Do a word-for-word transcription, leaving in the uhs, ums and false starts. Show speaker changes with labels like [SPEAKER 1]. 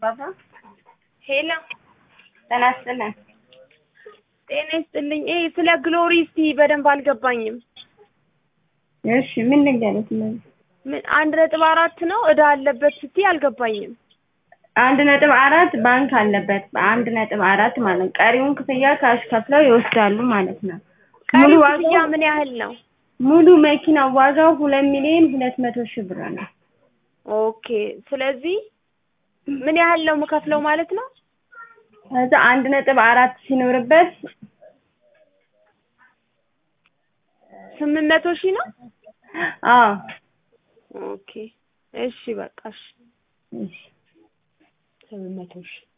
[SPEAKER 1] ባባ
[SPEAKER 2] ሄሎ
[SPEAKER 1] ጤና ይስጥልኝ።
[SPEAKER 2] ጤና ይስጥልኝ። እይ ስለ ግሎሪ እስቲ በደንብ አልገባኝም።
[SPEAKER 1] እሺ ምን ልንገርህ?
[SPEAKER 2] ምን አንድ ነጥብ አራት ነው እዳ አለበት ስትይ አልገባኝም።
[SPEAKER 1] አንድ ነጥብ አራት ባንክ አለበት አንድ ነጥብ አራት ማለት ነው። ቀሪውን ክፍያ ካሽ ከፍለው ይወስዳሉ ማለት ነው።
[SPEAKER 2] ሙሉ ክፍያ ምን ያህል ነው?
[SPEAKER 1] ሙሉ መኪና ዋጋው ሁለት ሚሊዮን ሁለት መቶ ሺህ ብር ነው።
[SPEAKER 2] ኦኬ ስለዚህ ምን ያህል ነው የምከፍለው ማለት ነው?
[SPEAKER 1] ከዛ አንድ ነጥብ አራት ሲኖርበት
[SPEAKER 2] ስምንት መቶ ሺህ ነው?
[SPEAKER 1] አዎ
[SPEAKER 2] ኦኬ እሺ በቃ እሺ
[SPEAKER 1] እሺ
[SPEAKER 2] ስምንት መቶ ሺህ